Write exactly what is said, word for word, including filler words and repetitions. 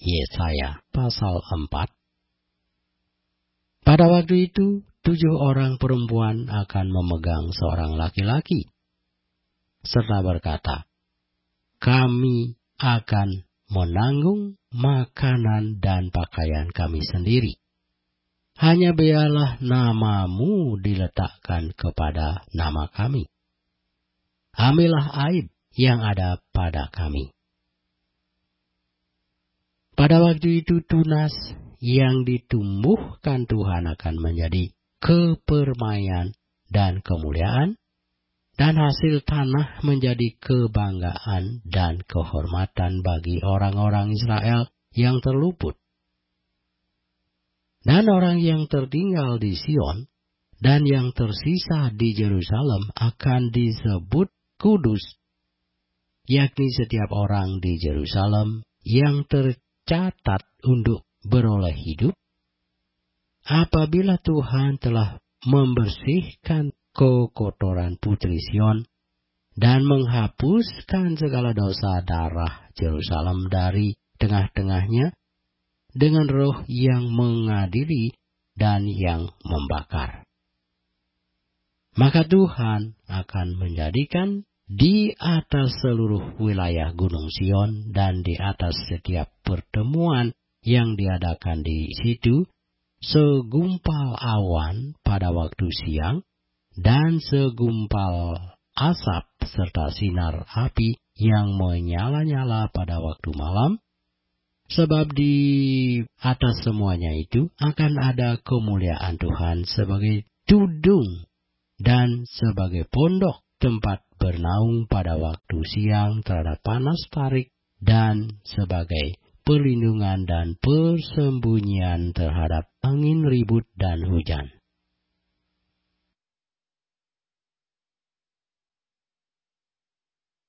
Yesaya pasal empat. Pada waktu itu, tujuh orang perempuan akan memegang seorang laki-laki, serta berkata, "Kami akan menanggung makanan dan pakaian kami sendiri. Hanya biarlah namamu diletakkan kepada nama kami. Ambillah aib yang ada pada kami." Pada waktu itu tunas yang ditumbuhkan Tuhan akan menjadi kepermaian dan kemuliaan, dan hasil tanah menjadi kebanggaan dan kehormatan bagi orang-orang Israel yang terluput. Dan orang yang tertinggal di Sion dan yang tersisa di Yerusalem akan disebut kudus, yakni setiap orang di Yerusalem yang tercatat untuk beroleh hidup, apabila Tuhan telah membersihkan kekotoran putri Sion dan menghapuskan segala dosa darah Yerusalem dari tengah-tengahnya dengan roh yang mengadili dan yang membakar. Maka Tuhan akan menjadikan di atas seluruh wilayah Gunung Sion dan di atas setiap pertemuan yang diadakan di situ segumpal awan pada waktu siang dan segumpal asap serta sinar api yang menyala-nyala pada waktu malam, sebab di atas semuanya itu akan ada kemuliaan Tuhan sebagai tudung dan sebagai pondok tempat bernaung pada waktu siang terhadap panas terik dan sebagai perlindungan dan persembunyian terhadap angin ribut dan hujan.